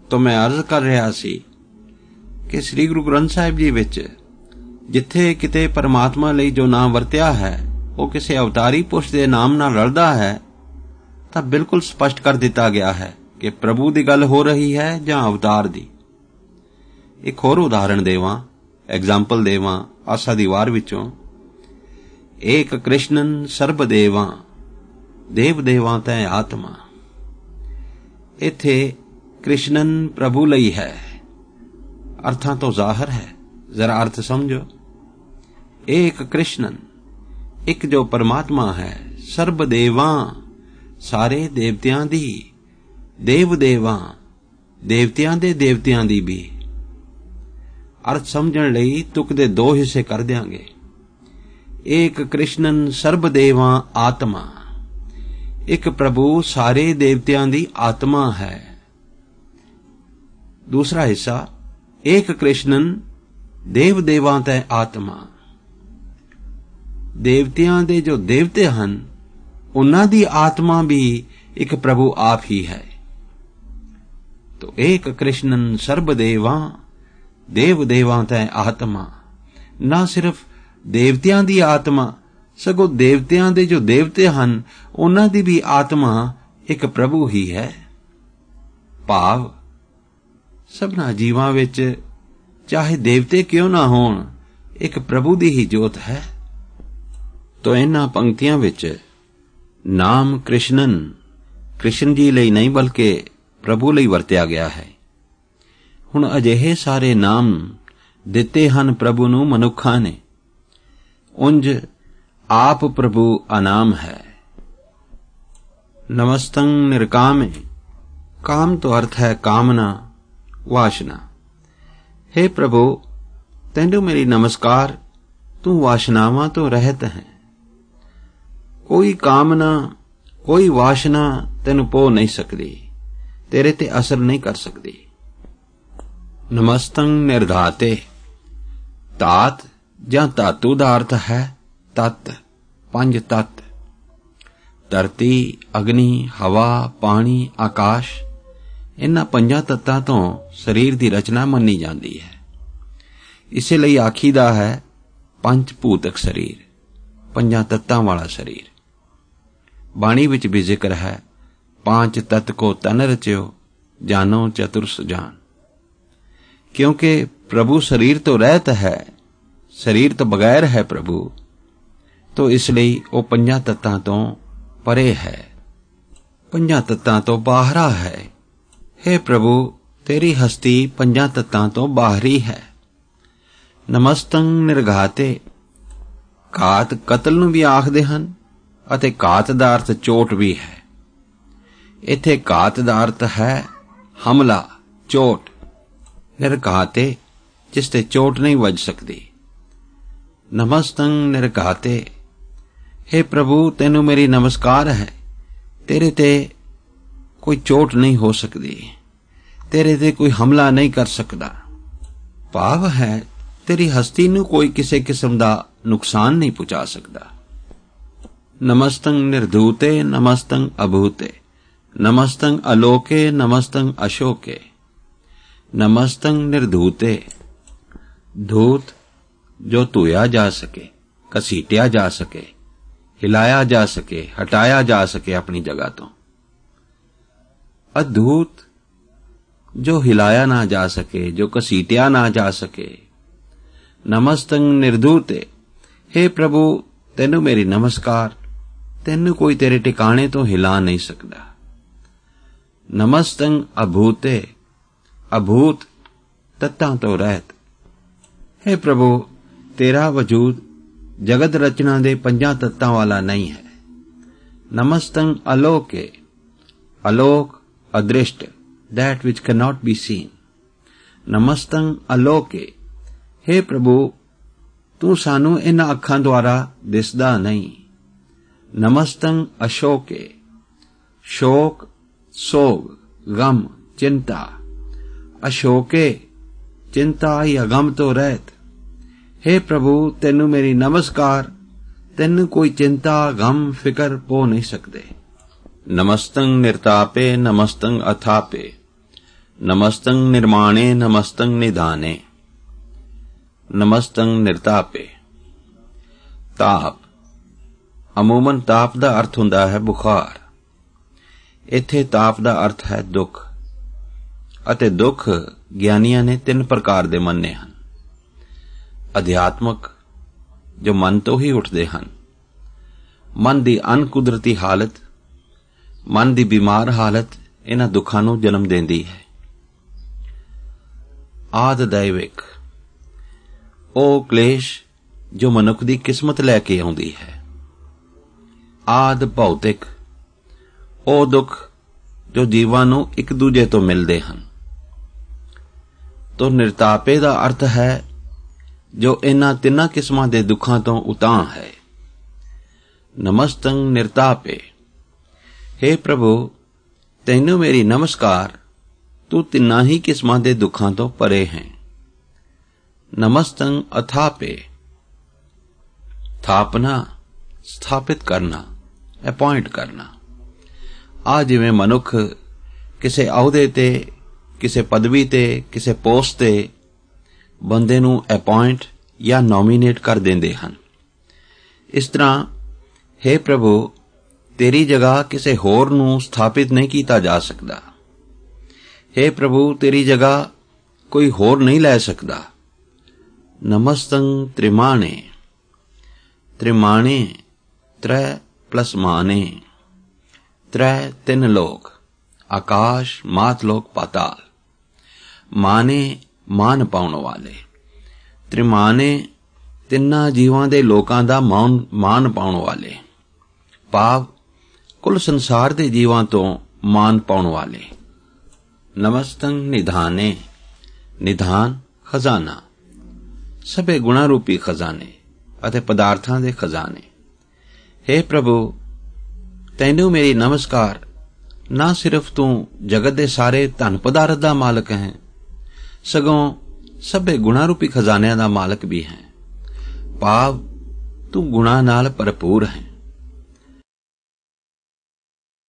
तो मैं अर्ज कर रहा सी कि श्री गुरु ग्रंथ साहिब जी विच जिथे किते परमात्मा लई जो नाम वरत्या है वो किसी अवतारी पुरुष के नाम नाल रलदा है तो बिल्कुल स्पष्ट कर दिता गया है कि प्रभु की गल हो रही है जां अवतार दी। एक होर उदाहरण देवां, एग्जाम्पल देवां आसा दी वार विचों। एक कृष्णन सर्वदेवां देव देवां तै आत्मा। इथे कृष्णन प्रभु लई है, अर्थां तो जाहिर है, जरा अर्थ समझो। एक कृष्णन, एक जो परमात्मा है, सर्वदेवां सारे देवतियां दी, देव देवां देवतियां दे देवतियां दी भी। अर्थ समझण लई तुक दे दो हिस्से कर देंगे। एक कृष्णन सर्वदेवां आत्मा, एक प्रभु सारे देवतियां दी आत्मा है। दूसरा हिस्सा एक कृष्णन देव देवां तै आत्मा। देवतियां दे जो देवते हन उन्हां दी आत्मा भी एक प्रभु आप ही है। तो एक कृष्णन सर्वदेवां देव देवां तै आत्मा, ना सिर्फ देवतियां दी आत्मा सगों देवतियां दे जो देवते हन उन्हां दी भी आत्मा एक प्रभु ही है। भाव सबना जीवां विच चाहे देवते क्यों ना होण, एक प्रभु दी ही जोत है। तो इन्हां पंक्तियां विच नाम कृष्णन कृष्ण जी लई नहीं बल्कि प्रभु लई वरत्या गया है। हुण अजिहे सारे नाम दिते हन प्रभु नूं मनुखां ने, उंज आप प्रभु अनाम है। नमस्तं निर्कामे, काम तो अर्थ है कामना वासना। हे प्रभु तैनू मेरी नमस्कार, तू वासनावां तो रहत है। कोई कामना कोई वासना तैनू पो नहीं सकती, तेरे ते असर नहीं कर सकती। नमस्तं निर्धाते, तात जां धातु दा अर्थ है तत्त, पंज तत्त। धरती, अग्नि, हवा, पानी, आकाश, इन्हां पंजां तत्तां तो शरीर दी रचना मन्नी जाती है। इसे लई आखीदा है पंच भूतक शरीर, पंजां तत्तां वाला शरीर। बाणी विच भी जिक्र है पांच तत्त को तन रच्यो, जानो चतुर्स जान। क्योंकि प्रभु शरीर तो रहत है, शरीर तो बगैर है प्रभु, तो इसलिए वो पंजां तत्तां तो परे है, पंजां तत्तां तो बाहरा है। हे प्रभु तेरी हस्ती पंजां तत्तां तो बाहरी है। नमस्तं निर्घाते, घात कतल नूं भी आखदे हन अते घात दा अर्थ चोट भी है। इथे घात दा अर्थ है हमला, चोट। निर्घाते जिस ते चोट नहीं वज सकती। नमस्तं निर्घाते, हे प्रभु तेनू मेरी नमस्कार है, तेरे ते कोई चोट नहीं हो सकती, तेरे ते कोई हमला नहीं कर सकता। भाव है तेरी हस्ती नू कोई किसी किस्म दा नुकसान नहीं पहुंचा सकता। नमस्तं निर्धूते, नमस्तं अभूते, नमस्तं अलोके, नमस्तं अशोके। नमस्तं निर्धूते, धूत जो धोया जा सके, घसीटिया जा सके, हिलाया जा सके, हटाया जा सके अपनी जगह तो। अधूत जो हिलाया ना जा सके, जो घसीटिया ना जा सके। नमस्तं निर्धूते, हे प्रभु तेनू मेरी नमस्कार, तेनू कोई तेरे टिकाने तो हिला नहीं सकता। नमस्तं अभूते, अभूत तत्तां तो रहत। हे प्रभु तेरा वजूद जगत रचना दे पंजां तत्तां वाला नहीं है। नमस्तं अलोके, अलोक अदृष्ट, that which can not be seen. नमस्तं अलोके, हे प्रभु तू सानू इन अखां द्वारा दिसदा नहीं। नमस्तं अशोके, शोक सोग गम चिंता। अशोके चिंता या गम तो रहत। हे प्रभु तेनू मेरी नमस्कार, तेनू कोई चिंता गम फिकर पो नहीं सकते। नमस्तं निर्तापे, नमस्तं अथापे, नमस्तं निर्माणे नमस्तं निधाने नमस्तं निर्तापे। ताप अमूमन ताप ਦਾ ਅਰਥ ਹੁੰਦਾ ਹੈ ਬੁਖਾਰ। ਇੱਥੇ ਤਾਪ ਦਾ ਅਰਥ ਹੈ ਦੁੱਖ, ਅਤੇ ਦੁੱਖ ਗਿਆਨੀਆਂ ਨੇ 3 ਪ੍ਰਕਾਰ ਦੇ ਮੰਨੇ ਹਨ। ਅਧਿਆਤਮਕ, ਜੋ ਮਨ ਤੋਂ ਹੀ ਉੱਠਦੇ ਹਨ, ਮਨ ਦੀ ਅਨਕੁਦਰਤੀ ਹਾਲਤ, ਮਨ ਦੀ ਬਿਮਾਰ ਹਾਲਤ ਇਹਨਾਂ ਦੁੱਖਾਂ ਨੂੰ ਜਨਮ ਦਿੰਦੀ ਹੈ। ਆਦ ਦੈਵਿਕ, ਉਹ ਕਲੇਸ਼ ਜੋ ਮਨੁੱਖ ਦੀ ਕਿਸਮਤ ਲੈ ਕੇ ਆਉਂਦੀ ਹੈ। ਆਦ ਭੌਤਿਕ, ਉਹ ਦੁੱਖ ਜੋ ਜੀਵਾਂ ਨੂੰ ਇੱਕ ਦੂਜੇ ਤੋਂ ਮਿਲਦੇ ਹਨ। ਤੋ ਨਿਰਤਾਪੇ ਦਾ ਅਰਥ ਹੈ ਜੋ ਇਹਨਾਂ 3 ਕਿਸਮਾਂ ਦੇ ਦੁੱਖਾਂ ਤੋਂ ਉਤਾਂਹ ਹੈ। ਨਮਸਤੰ ਨਿਰਤਾਪੇ, हे ਪ੍ਰਭੂ ਤੈਨੂੰ ਮੇਰੀ ਨਮਸਕਾਰ, ਤੂੰ 3 ਹੀ ਕਿਸਮਾਂ ਦੇ ਦੁੱਖਾਂ ਤੋਂ ਪਰੇ ਹੈ। ਨਮਸਤੰ ਅਥਾਪੇ, ਥਾਪਨਾ, ਸਥਾਪਿਤ ਕਰਨਾ, ਅਪਾਇੰਟ ਕਰਨਾ। ਆ ਜਿਵੇਂ ਮਨੁੱਖ ਕਿਸੇ ਅਹੁਦੇ ਤੇ, ਕਿਸੇ ਪਦਵੀ ਤੇ, ਕਿਸੇ ਪੋਸਟ ਤੇ ਬੰਦੇ ਨੂੰ ਅਪਾਇੰਟ ਜਾਂ ਨੋਮੀਨੇਟ ਕਰ ਦਿੰਦੇ ਹਨ, ਇਸ ਤਰ੍ਹਾਂ हे ਪ੍ਰਭੂ ਤੇਰੀ ਜਗ੍ਹਾ ਕਿਸੇ ਹੋਰ ਨੂੰ ਸਥਾਪਿਤ ਨਹੀਂ ਕੀਤਾ ਜਾ ਸਕਦਾ। हे ਪ੍ਰਭੂ ਤੇਰੀ ਜਗ੍ਹਾ ਕੋਈ ਹੋਰ ਨਹੀਂ ਲੈ ਸਕਦਾ। ਨਮਸਤੰ ਤ੍ਰਿਮਾਣੇ, ਤ੍ਰਿਮਾਣੇ 3 + ਮਾਨੇ, 3 ਲੋਕ, ਆਕਾਸ਼, ਮਾਤ ਲੋਕ, ਪਾਤਾਲ। ਮਾਨੇ ਮਾਨ ਪਾਉਣ ਵਾਲੇ, ਤ੍ਰਿਮਾਣੇ 3 ਜੀਵਾਂ ਦੇ ਲੋਕਾਂ ਦਾ ਮਾਨ ਪਾਉਣ ਵਾਲੇ, ਭਾਵ ਕੁੱਲ ਸੰਸਾਰ ਦੇ ਜੀਵਾਂ ਤੋਂ ਮਾਨ ਪਾਉਣ ਵਾਲੇ। ਨਮਸਤੰ ਨਿਧਾਨੇ, ਨਿਧਾਨ ਖਜ਼ਾਨਾ, ਸਭੇ ਗੁਣਾ ਰੂਪੀ ਖਜ਼ਾਨੇ ਅਤੇ ਪਦਾਰਥਾਂ ਦੇ ਖਜ਼ਾਨੇ। हे ਪ੍ਰਭੂ ਤੈਨੂੰ ਮੇਰੀ ਨਮਸਕਾਰ, ਨਾ ਸਿਰਫ ਤੂੰ ਜਗਤ ਦੇ ਸਾਰੇ ਧਨ ਪਦਾਰਥ ਦਾ ਮਾਲਕ ਹੈ, ਸਗੋਂ ਸਭੇ ਗੁਣਾ ਰੂਪੀ ਖਜ਼ਾਨਿਆਂ ਦਾ ਮਾਲਕ ਵੀ ਹੈ, ਭਾਵ ਤੂੰ ਗੁਣਾ ਨਾਲ ਭਰਪੂਰ ਹੈ।